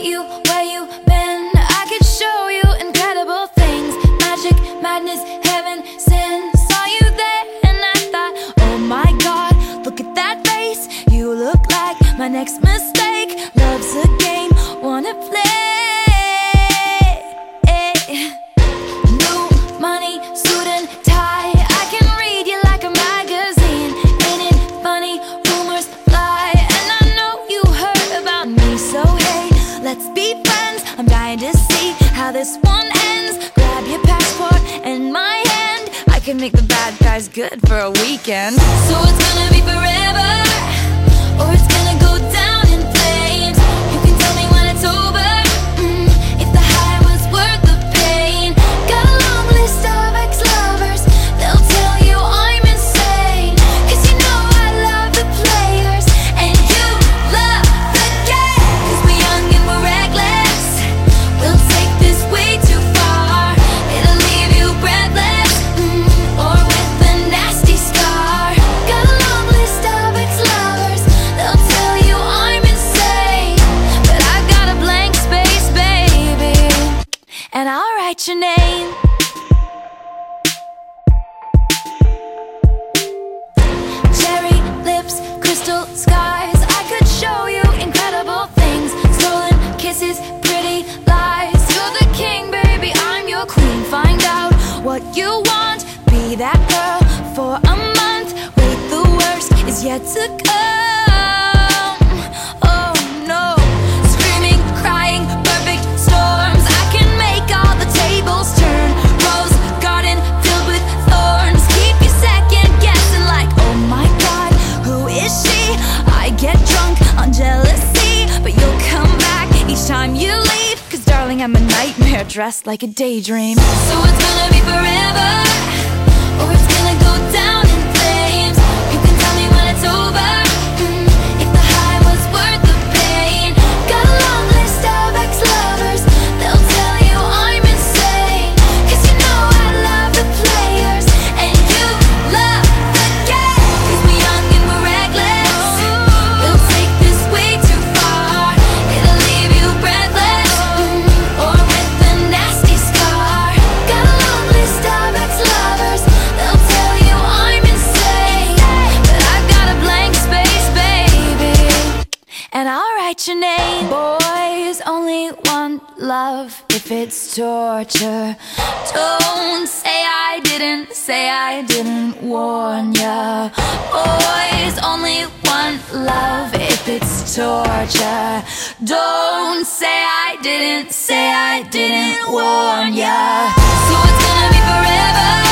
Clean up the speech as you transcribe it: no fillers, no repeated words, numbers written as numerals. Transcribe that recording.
meet you where you been. I could show you incredible things. Magic, madness, heaven, sin. Saw you there and I thought, oh my God, look at that face. You look like my next mistake. Love's a game, wanna play. New money, suit and tie. I can read you like a magazine. Ain't it funny? Rumors fly, and I know you heard about me. So hey, let's be friends. I'm dying to see how this one ends. Grab your passport and my hand. I can make the bad guys good for a weekend. So it's gonna be forever, or it's gonna go down in flames. You can tell me when it's over, if the high was worth the pain. Got a long list of ex-lovers, they'll tell you I'm insane. Cause you know I love the players, and you love the game. Cause we're young and we're reckless, we'll take this way too far. It'll leave you breathless, or with a nasty scar. Got a long list of ex-lovers, they'll tell you I'm insane. But I've got a blank space, baby, and I'll write your name. Cherry lips, crystal skies. I could show you incredible things. Stolen kisses, pretty lies. You're the king, baby, I'm your queen. Find out what you want, be that girl for a month. Wait, the worst is yet to come. Oh no, screaming, crying, perfect storms. I can make all the tables turn. Rose garden filled with thorns. Keep you second guessing like, oh my God, who is she? I get drunk on jealousy, but you'll come back each time you leave. Cause darling, I'm a nightmare dressed like a daydream. So it's gonna be forever, or it's gonna go down in flames. You can tell me when it's over, if the high was worth the pain. Got a long list of ex-lovers, they'll tell you I'm insane. Cause you know I love the players, and you love the game. Cause we're young and we're reckless, we'll take this way too far. It'll leave you breathless, or with a nasty scar. Got a long list of ex-lovers, they'll tell you I'm insane. But I've got a blank space, baby, and I'll write your name. Boys only want love if it's torture. Don't say I didn't warn ya. Boys only want love if it's torture. Don't say I didn't warn ya. So it's gonna be forever,